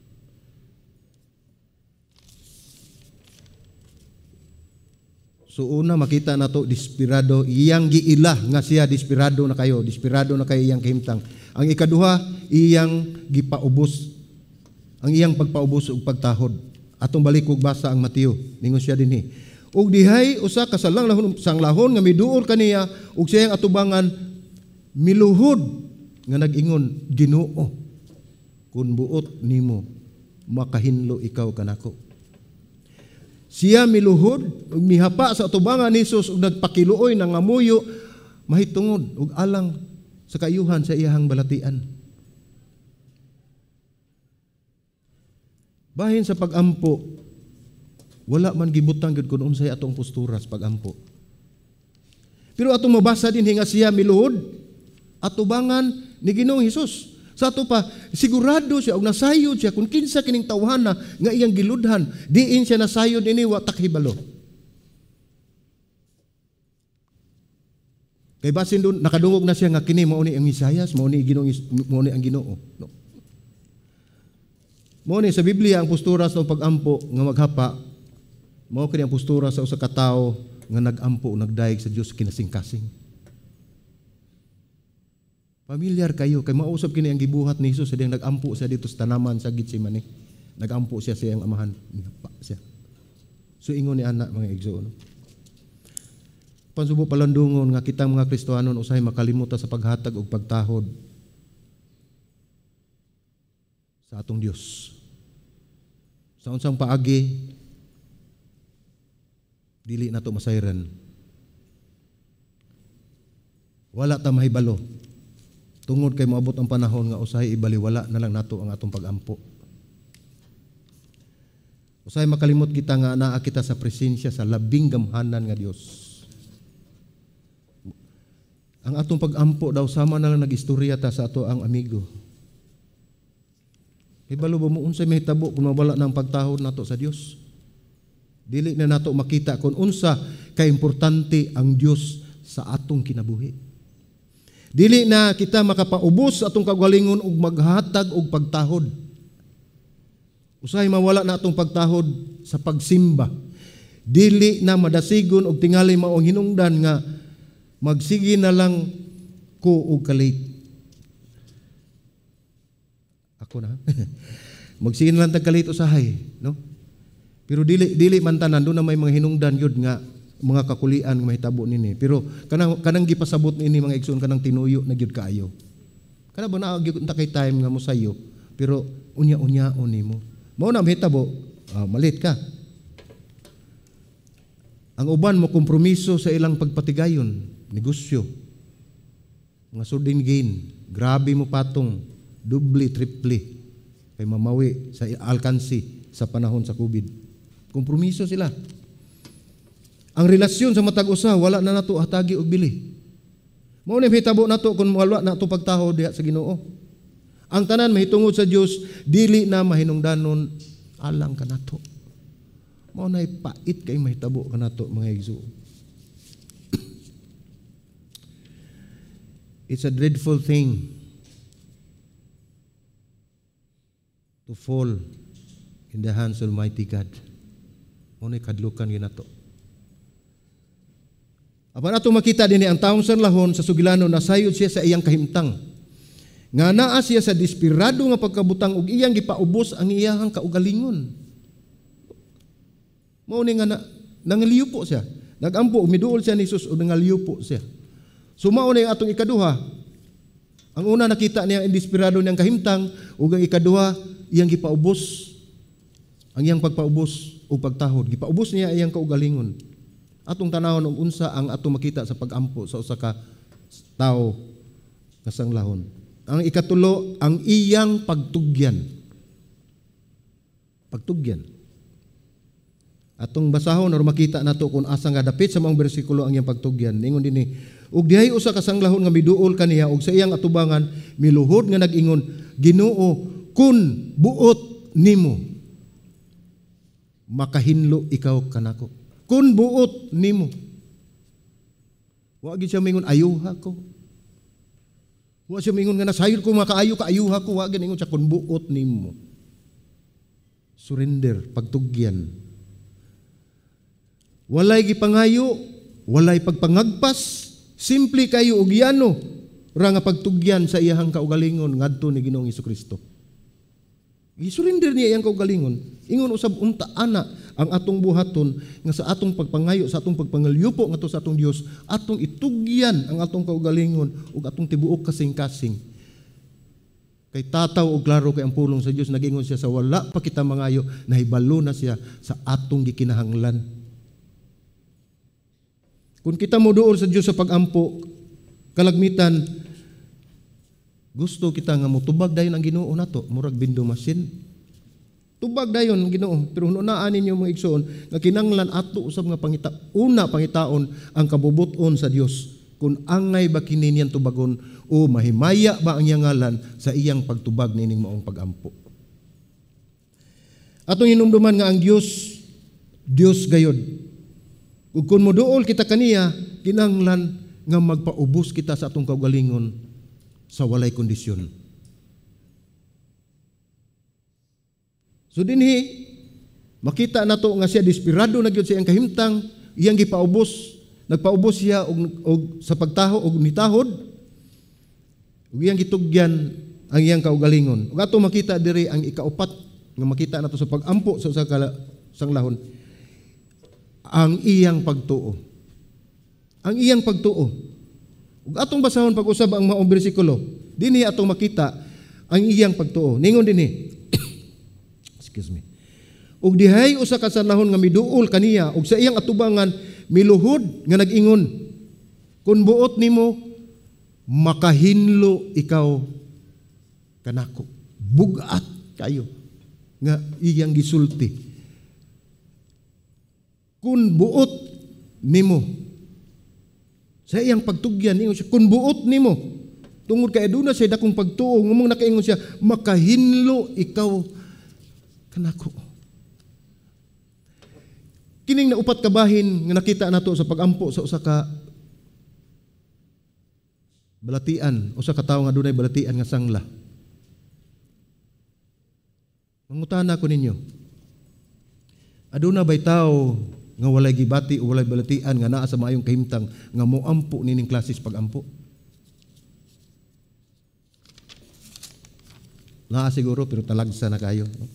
S2: So una makita nato desperado iyang giila nga siya desperado na kayo iyang kahimtang. Ang ikaduha iyang gipaubos ang iyang pagpaubos ug pagtahod. Atong balik ug basa ang Mateo ningon siya dinhi. Ug dihay usa ka sanglahon nga miduol kaniya ug siyang atubangan miluhod nga nag-ingon, Ginoo, kun buot nimo makahinlo ikaw kanako. Siya miluhod ug mihapa sa atubangan ni Jesus ug nagpakiluoy ng amuyo mahitungod ug alang sa kayuhan sa iyahang balatian. Bahin sa pagampo, wala man gibutang gid kun unsay atong postura sa pagampo. Pero atong mabasa din nga siya miluhod atubangan ni Ginoong Hesus. Sa ato pa, sigurado siya og nasayod siya kung kinsa kining tawhana nga iyang giludhan, diin siya nasayod ini wa takhibalo. Kay basin doon nakadungog na siya nga kini mao ni ang Isayas, mao ni ang Ginoo. No. Mao ni sa Biblia ang postura sa pagampo nga maghapa, mao kini ang postura sa usa ka tawo nga nagampo nagdaig sa Dios kinasing-kasing. Familiar kayo, kay mausap kini ang gibuhat ni Jesus sa diyang nagampo siya dito sa tanaman sa Getsemani. Nagampo siya sa iyang amahan. Napa siya. So ingon ni anak mga igsoon. Pansubo palandungon nga kitang mga Kristohanon usahay makalimutan sa paghatag og pagtahod sa atong Dios. Sa unsang paagi dili nato masayran. Wala ta mahibalo. Tungod kay moabot ang panahon nga usahay ibaliwala na lang nato ang atong pagampo. Usahay makalimot kita nga naa kita sa presensya sa labing gamhanan nga Dios. Ang atong pagampo daw sama na lang nagistorya ta sa ato ang amigo. Ibalo ba mo unsay mahitabo kung mawala na ang pagtahod nato sa Dios? Dili na nato makita kung unsa ka importante ang Dios sa atong kinabuhi. Dili na kita makapaubos atong kagalingon ug maghatag og pagtahod. Usahay mawala na atong pagtahod sa pagsimba. Dili na madasigon og tingali mao hinungdan nga magsige na lang ko og kalit. Ako na. Magsige na lang tag kalit usahay, no? Pero dili man tanan do na may mga hinungdan yun nga mga kakulian nga mahitabo nini. Pero kanang gipasabot nini mga igsoon kanang tinuyo na gyud kaayo. Kana ba na gyud ta kay time nga mosayo pero unya-unyaon nimo. Mao na mahitabo, malit ka. Ang uban mo kompromiso sa ilang pagpatigayon, negosyo. Mga sudden gain, grabe mo patong, dubli, tripli kay mamawi sa alkansi sa panahon sa COVID. Kompromiso sila. Ang relasyon sa matag usa wala na nato hatagi og bili. Mao ni hitabo nato kun wala nato pagtaho diha sa Ginoo. Ang tanan mahitungod sa Dios dili na mahinungdanon alang kanato. Mao nay pait kay mahitabo kanato mga igsoon. It's a dreadful thing to fall in the hands of Almighty God. Mao nay kadlukan ginato. Apan ato makita dinhi ang taong sanlahon sa sugilanon nasayod siya sa iyang kahimtang. Nga naa siya sa desperado nga pagkabutang ug iyang gipaubos ang iyang kaugalingon. Mao ni nga nangaliyo po siya. Nagampo umiduol siya ni Jesus ug nangaliyo po siya. So mao ni atong ikaduha. Ang una nakita niya ang desperado niyang kahimtang ug ang ikaduha iyang gipaubos ang iyang pagpaubos ug pagtahod. Gipaubos niya iyang kaugalingon. Atong tanawon og unsa ang atong makita sa pagampo sa usa ka tawo nga sanglahon. Ang ikatulo, ang iyang pagtugyan. Pagtugyan. Atong basahon or makita nato kung asa nga dapit sa mga bersikulo ang iyang pagtugyan. Ingon dinhi, ug dihay usa ka sanglahon nga miduol kaniya ug sa iyang atubangan miluhod nga nag-ingon, Ginoo, kun buot nimo makahinlo ikaw kanako. Kun buot nimo. Wa gid siya mingon ayuha ko. Wa siya mingon nga nasayod ko makaayo ka ayuha ko, wa gid ingon siya kun buot nimo. Surrender, pagtugyan. Walay gipangayo, walay pagpangagpas, simple kayo og yano ra nga pagtugyan sa iyahang kaugalingon ngadto ni Ginoong Hesukristo. Gisurrender niya iyang kaugalingon. Ingon usab unta ana ang atong buhaton nga sa atong pagpangayo, sa atong pagpangalyupo ngadto sa atong Dios, atong itugyan ang atong kaugalingon ug atong tibuok kasing-kasing Kay tataw og klaro kay ang pulong sa Dios, nag-ingon siya sa wala pa kita mangayo, nahibalo na siya sa atong gikinahanglan. Kung kita mo duol sa Dios sa pag-ampo, kalagmitan, gusto kita nga motubag dayon ang Ginoo nato, murag bindo masin. Tubag dayon ang Ginoo, pero hunaan ninyo mga igsoon nga kinahanglan ato usab nga pangitaon ang kabubuton sa Dios. Kung angay ba kini niyang tubagon o mahimaya ba ang iyang ngalan sa iyang pagtubag nining maong pag-ampo. Atong hinumduman nga ang Dios gayod. Ug kung moduol kita kaniya, kinahanglan nga magpaubos kita sa atong kaugalingon sa walay kondisyon. So dinhi makita nato nga siya desperado na gyud sa iyang kahimtang, iyang gipaubos. Nagpaubos siya og sa pagtaho og nitahod. Ug iyang gitugyan ang iyang kaugalingon. Ug ato makita diri ang ikaupat nga makita nato sa pag-ampo sa sanglahon, ang iyang pagtuo. Ang iyang pagtuo. Ug atong basahon pag-usab ang maong bersikulo. Dinhi atong makita ang iyang pagtuo. Ningon dinhi. Excuse me. Ug dihay usa ka sanahon nga miduol kaniya ug sa iyang atubangan miluhod nga nag-ingon, kung buot nimo makahinlo ikaw kanako. Bugat kayo nga iyang gisulti. Kung buot nimo sa iyang pagtugyan, ingon siya, kung buot nimo tungod kay aduna say dakong pagtuo, ngumong nakaingon siya, makahinlo ikaw kanako. Kining naupat kabahin nga nakita nato sa pag-ampo sa usa ka balatian, usa ka tawo nga dunay balatian nga sangla. Mangutana ko ninyo, aduna bay tawo nga walay gibati o walay balatian nga naa sa maayong kahimtang nga moampo nining klases pag-ampo? Naa siguro pero talagsa na kayo, no?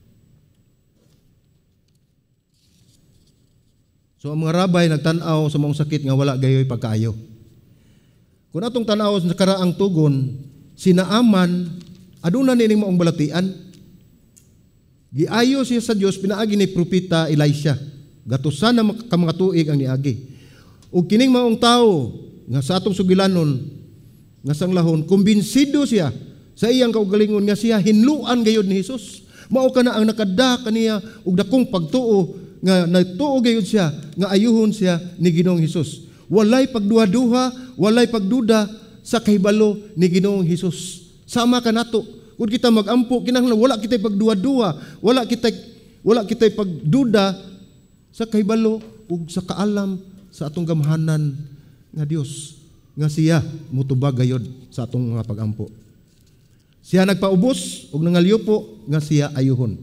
S2: So ang mga rabay nagtanaw sa mga sakit nga wala gayoy pagkaayo. Kung atong tanaw sa karaang tugon, sinaaman, aduna nining maong balatian. Giayo siya sa Dios pinaagi ni propeta Elisha. Gatusan na ka mga tuig ang niagi. Ug kining maong tawo nga sa atong sugilanon nga sanglahon, kumbinsido siya sa iyang kaugalingon nga siya hinluan gayud ni Hesus. Mao kana ang nakada kaniya og dakong pagtuo nga nagtuo gayud siya nga ayuhon siya ni Ginoong Hesus. Walay pagduha-duha, walay pagduda sa kahibalo ni Ginoong Hesus. Sama ka nato. Kung kita mag-ampo, kinahanglan wala kitay pagduha-duha, wala kitay pagduda sa kahibalo ug sa kaalam sa atong gamhanan nga Dios nga siya mutubag gayud sa atong mga pag-ampo. Siya nagpaubos ug nangalyupo nga siya ayuhon.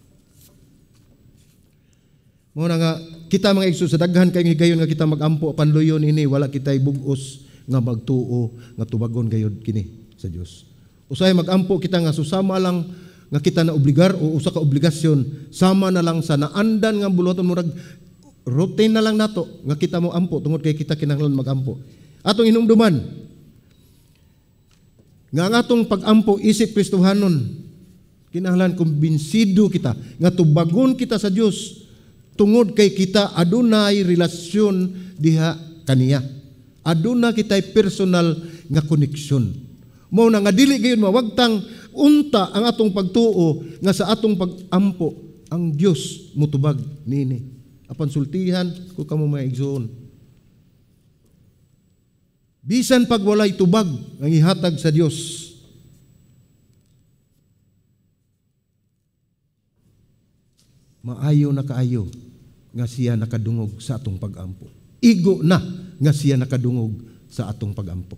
S2: Muna nga, kita mga igsoon sa daghan kay gayon nga kita mag-ampo panluyon ini, wala kitay bugos nga magtuo nga tubagon gayud kini sa Dios. Usay mag-ampo kita nga susama lang nga kita na obligar o usa ka obligasyon, sama na lang sa naandan nga buluhaton murag routine na lang nato nga kita mo ampo tungod kay kita kinahanglan mag-ampo. Atong hinumduman nga ang atong pag-ampo isip Kristohanon, kinahanglan kumbinsido kita nga tubagon kita sa Dios. Tungod kay kita adunay relasyon diha kaniya. Aduna kitay personal nga koneksyon. Mao na nga dili gayon mawagtang unta ang atong pagtuo nga sa atong pag-ampo ang Dios mutubag niini. Apan sultihan ko kamo mga igsoon. Bisan pag walay tubag ang ihatag sa Dios, maayo na kaayo nga siya nakadungog sa atong pag-ampo. Igo na nga siya nakadungog sa atong pag-ampo.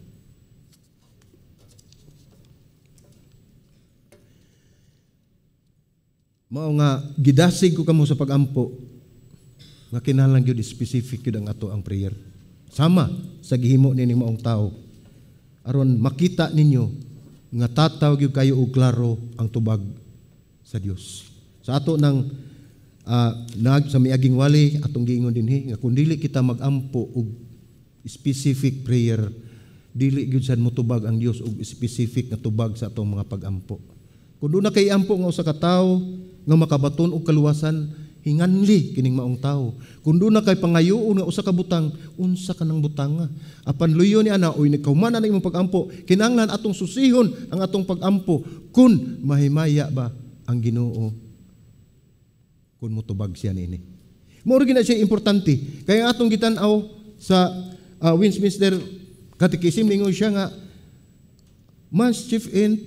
S2: Mao nga gidasig ko kamo sa pag-ampo nga kinahanglan gyud specific gyud ang ato ang prayer. Sama sa gihimo nining maong tao aron makita ninyo nga tataw gyud kayo og klaro ang tubag sa Dios. Sa ato nang sa miaging wali atong giingon dinhi nga kun dili kita mag-ampo og specific prayer, dili gyud sad motubag ang Dios og specific nga tubag sa atong mga pag-ampo. Kun do na kay ampo nga usa ka tawo nga makabaton og kaluwasan, hinganli kining maong tawo. Kun do na kay pangayoon nga usa ka butang, unsa ka nang butanga? Apan luyo ni ana, oy nagkahuman na imong pag-ampo, kinahanglan atong susihon ang atong pag-ampo kun mahimaya ba ang Ginoo kun motubag siya niini. Mao gina siya importante. Kaya atong gitan-aw sa Westminster Catechism ningon siya nga man's chief end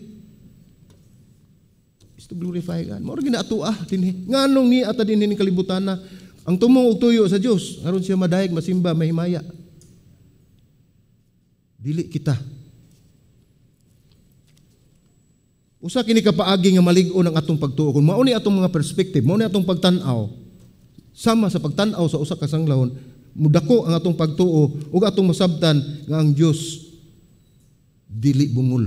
S2: is to glorify God. Mao gina atuah dinhi. Nganong ni ata dinhi ning kalibutan na ang tumong og tuyo sa Dios aron siya madayeg, masimba, mahimaya. Dili kita. Usa kini kapaagi nga malig-on ang atong pagtuo. Kung mao ni atong mga perspective, mao ni atong pagtan-aw, sama sa pagtan-aw sa usa ka sanglahon, mudako ang atong pagtuo ug atong masabtan nga ang Dios dili bungol.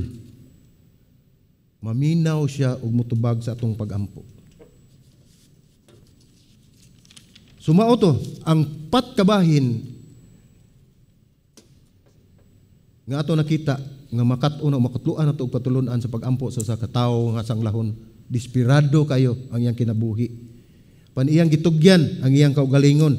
S2: Maminaw siya ug motubag sa atong pag-ampo. Sumao to ang patkabahin nga ato nakita nga makat-on o makatluan nato og patulon-an sa pag-ampo sa usa ka tawo nga sanglahon. Desperado kayo ang iyang kinabuhi. Pan iyang gitugyan ang iyang kaugalingon.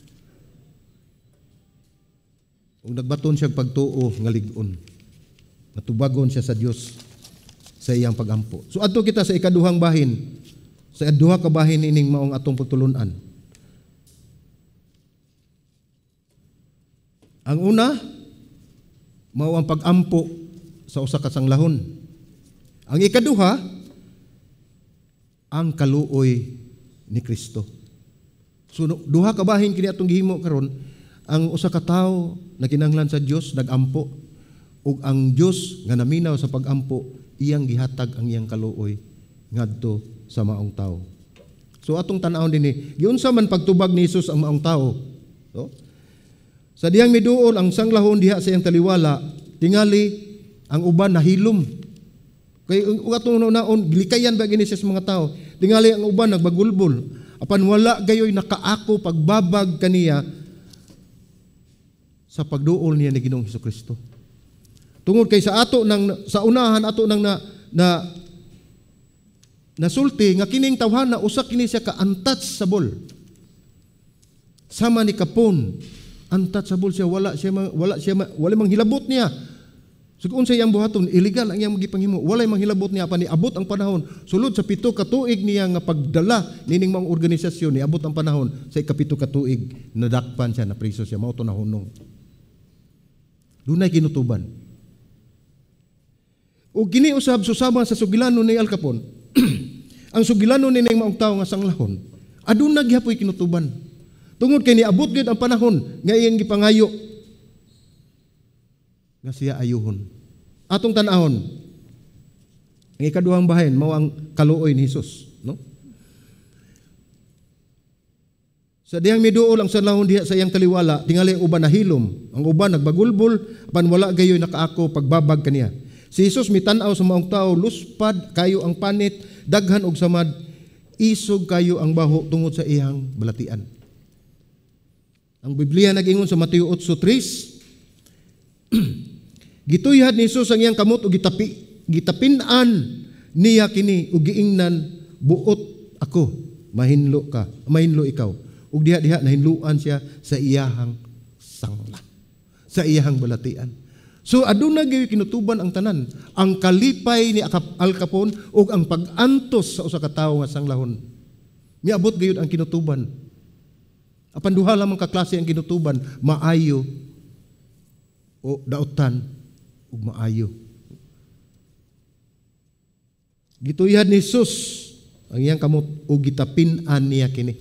S2: Ug nagbaton siya pagtuo nga lig-on. Natubagon siya sa Dios sa iyang pagampo. So adto kita sa ikaduhang bahin. Sa duha ka bahin ining maong atong pagtulon-an. Ang una, mao ang pagampo sa usa ka sanglahon. Ang ikaduha, ang kaluoy ni Kristo. So duha ka bahin kini atong gihimo karon, ang usa ka tawo na kinahanglan sa Dios nagampo ug ang Dios nga naminaw sa pagampo iyang gihatag ang iyang kaluoy ngadto sa maong tawo. So atong tan-awon dinhi, giunsa man pagtubag ni Jesus ang maong tawo. No? Sa diyang miduol ang sanglahon diha sa iyang taliwala, tingali ang uban nahilom. Kay atong naon gilikayan ba gini sa mga tao. Tingali ang uban nagbagulbol. Apan wala gayoy nakaako pagbabag kaniya sa pagduol niya ni Ginoong Hesukristo. Tungod kay sa ato nang sa unahan ato nang nasulti nga kining tawhana usa kini siya ka untouchable. Sama ni kapon, untouchable siya, wala manghilabot niya. So kung sa iyang buhaton, illegal ang iyang magipanghimo. Walay manghilabot niya pa ni abot ang panahon. Sulod sa 7 ka tuig niya nga pagdala nining mga organisasyon ni abot ang panahon sa ika-7 ka tuig nadakpan siya, na priso siya, mao to nahunong. Dunay kinutuban. O kini usab susama sa sugilanon ni Al Capone. Ang sugilanon ni maong tawo nga sanglahon, aduna gihapon kinutuban. Tungod kay niabot gyud ang panahon nga iyang gipangayo nga siya ayuhon. Atong tan-ahon, ang ikaduhang bahin mao ang kaluoy ni Hesus, no? Sa diyang miduol ang sanlahon diha sa iyang taliwala, tingali ang uban nahilom, ang uban nagbagulbol, apan wala gayoy nakaako pagbabag kaniya. Si Hesus mitan-aw sa maong tawo, luspad kayo ang panit, daghan og samad, isog kayo ang baho tungod sa iyang balatian. Ang Biblia nag-ingon sa Mateo 8:3, gituyhad ni Jesus ang iyang kamot ug gitapinan niya kini ug giingnan, buot ako, mahinlo ikaw. Ug diha nahinluan siya sa iyahang sangla, sa iyahang balatian. So aduna gyud kinutuban ang tanan, ang kalipay ni Al Capone ug ang pag-antos sa usa ka tawo nga sanglahon. Miabot gyud ang kinutuban. Apan duha lamang ka klase ang kinutuban, maayo o daotan ug maayo. Gituyad ni Jesus ang iyang kamot ug gitapinan niya kini.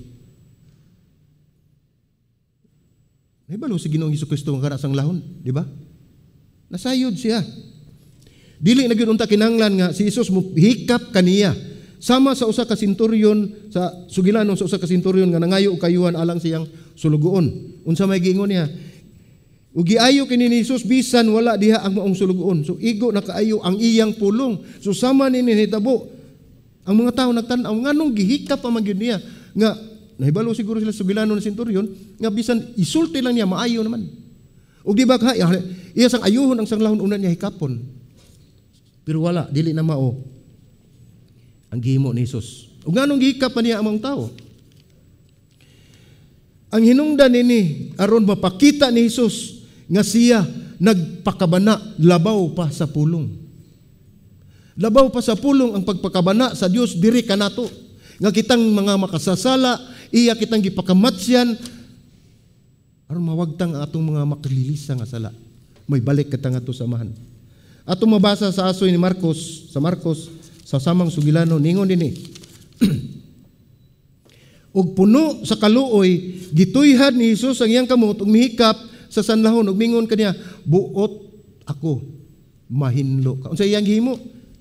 S2: Nahibalo si Ginoong Hesukristo nga kana sanglahon, di ba? Nasayod siya. Dili na gyud unta kinahanglan nga si Jesus mo hikap kaniya. Sama sa usa ka senturyon, sa sugilanon sa usa ka senturyon nga nangayo og kayuhan alang siyang sulugoon. Unsa may giingon niya? Ug giayo kini ni Jesus bisan wala diha ang maong sulugoon. So igo na kaayo ang iyang pulong. So sama ni hitabo. Ang mga tawo nagtan-aw nganong gihikap pa man gyud niya nga nahibalo siguro sila sugilanon sa senturyon nga bisan isulti lang niya maayo naman. Ug di ba iya sang ayuhon ang sanglahon una niya hikapon. Pero wala, dili na mao ang gihimo ni Hesus. Ug nganong gihikap pa niya among tao? Ang hinungdan nini aron mapakita ni Hesus nga siya nagpakabana labaw pa sa pulong. Labaw pa sa pulong ang pagpakabana sa Dios diri kanato. Nga kitang mga makasasala, iya kitang gipakamatsyan aron mawagtang atong mga makalilisa nga sala. May balik katang ato samahan. Ato mabasa sa asoy ni Marcos, sa samang sugilano ningon dinhi. Ug puno sa kaluoy gituyhad ni Hesus ang iyang kamot ug mihikap sa sanlahon ug mingon kaniya, buot ako, mahinlo ka. Unsa iyang gihimo?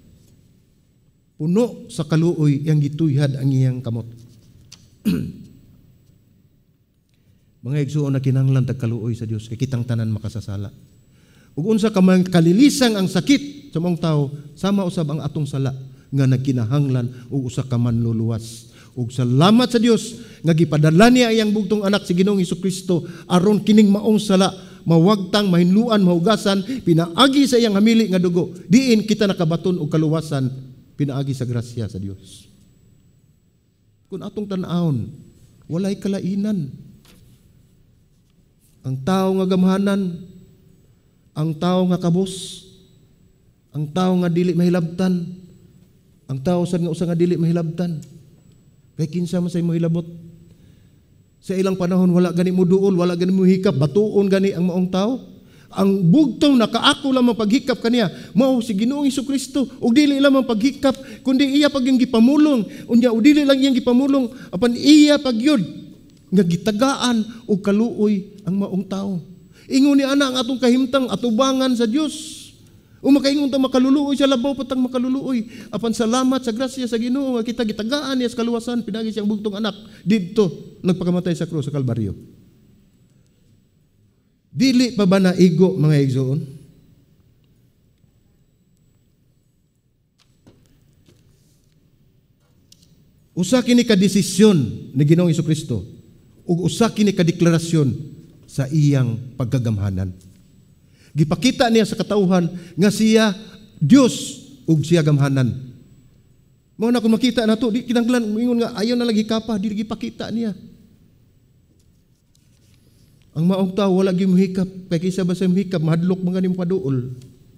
S2: Puno sa kaluoy iyang gituyhad ang iyang kamot. Mga igsuon na kinahanglan tag kaluoy sa Dios kay kitang tanan makasasala. Ug unsa ka man kalilisang ang sakit sa mong tao, sama usab ang atong sala nga nagkinahanglan ug usa ka man luluwas. Ug salamat sa Dios nga gipadala niya iyang bugtong anak si Ginoong Hesukristo aron kining maong sala mawagtang, mahinluan, mahugasan, pinaagi sa iyang hamili nga dugo. Diin kita nakabaton og kaluwasan pinaagi sa grasya sa Dios. Kung atong tan-awon, walay kalainan. Ang tao nga gamhanan, ang tao nga kabos, ang tao nga dili mahilabtan, ang tao sad nga usa nga dili mahilabtan. Kay kinsa man say mo hilabot. Sa ilang panahon wala gani mo duol, wala gani mo hikap, batuon gani ang maong tao. Ang bugtong nakaako lamang paghikap kaniya mao si Ginoong Hesukristo ug dili lamang paghikap kundi iya pag gipamulong unya ug dili lang iyang gipamulong apan iya pagyud nga gitagaan og kaluoy ang maong tao. Ingon ni ana ang atong kahimtang atubangan sa Dios. O makaingon ta makaluluoy sa labaw patang makaluluoy apan salamat sa grasya sa Ginoo nga kita gitagaan niya sa kaluwasan pinagi siyang bugtong anak didto nagpakamatay sa krus sa Kalbaryo. Dili pa ba naigo mga igsoon? Usa kini ka desisyon ni Ginoong Hesukristo ug usa kini ka deklarasyon sa iyang pagkagamhanan. Gipakita niya sa katauhan nga siya Dios ug siya gamhanan. Mao na kung makita nato di kinahanglan moingon nga ayon na lagi kapa dili gipakita niya. Ang maong tao wala gyud mohikap kay kaysa ba sa mohikap mahadlok mga ning paduol.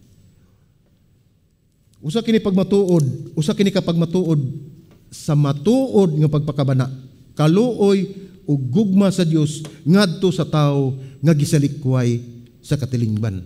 S2: Usa kini pagmatuod, usa kini kapag matuod sa matuod nga pagpakabana. Kaluoy ug gugma sa Dios ngadto sa tao nga gisalikway sa katilingban.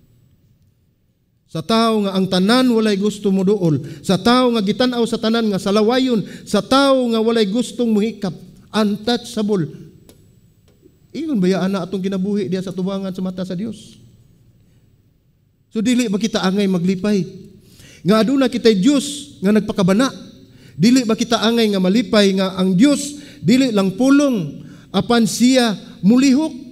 S2: Sa tao nga ang tanan walay gusto mo duol, sa tao nga gitan-aw sa tanan nga salawayon, sa tao nga walay gustong mohikap, untouchable. Ingon ba ana atong kinabuhi diya sa tubangan sa mata sa Dios? So dili ba kita angay maglipay? Nga aduna kitay Dios nga nagpakabana. Dili ba kita angay nga malipay nga ang Dios dili lang pulong apan siya mulihok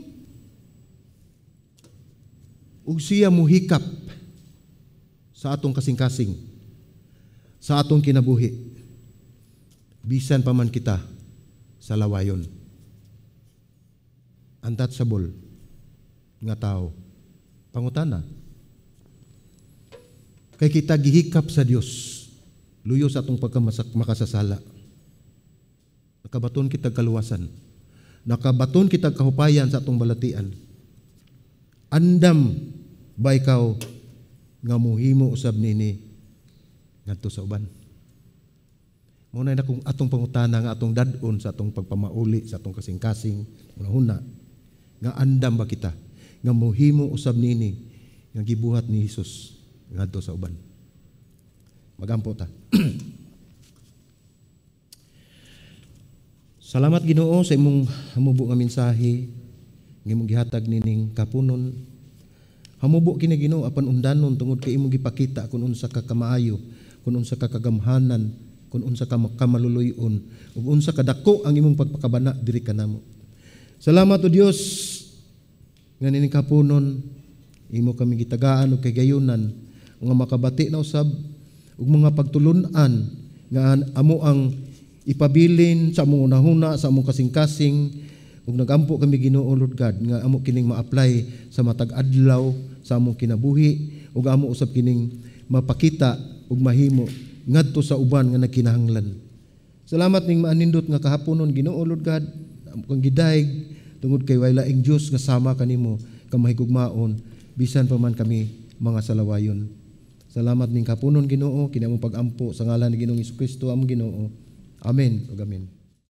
S2: ug siya muhikap sa atong kasing-kasing, sa atong kinabuhi, bisan pa man kita sa lawayon. Untouchable nga tao. Pangutana, kay kita gihikap sa Dios, luyo sa atong pagkamakasasala. Nakabaton kita kaluwasan, nakabaton kita kahupayan sa atong balatian. Andam ba ikaw nga muhimo usab nini ngadto sa uban? Muna na kung atong pangutana nga atong dadon sa atong pagpamauli sa atong kasing-kasing una-una nga andam ba kita nga muhimo usab nini nga gibuhat ni Hesus ngadto sa uban? Magampo ta. Salamat Ginoo sa imong hamubo nga mensahe nga imong gihatag nining kapunon. Hamubo kini Ginoo apan undanon tungod kay imong gipakita kun unsa ka kamaayo, kun unsa ka kagamhanan, kun unsa ka kamaluluyon, ug unsa kadako ang imong pagpakabana diri kanamo. Salamat o Dios nga nining kapunon imo kami gitagaan og kagayunan nga makabati na usab ug mga pagtulun-an nga amo ang ipabilin sa among unahuna sa among kasing-kasing ug nagampo kami Ginoo Lord God nga amo kining ma-apply sa matag adlaw sa among kinabuhi ug amo usab kining mapakita ug mahimo ngadto sa uban nga nagkinahanglan. Salamat ning maanindot nga kahaponon Ginoo Lord God, amo kang gidayeg tungod kay way laing Dios nga sama kanimo kamahigugmaon bisan pa man kami mga salawayon. Salamat ning kahaponon Ginoo kini among pag-ampo sa ngalan ni Ginoong Hesukristo among Ginoo. Amen ug amen.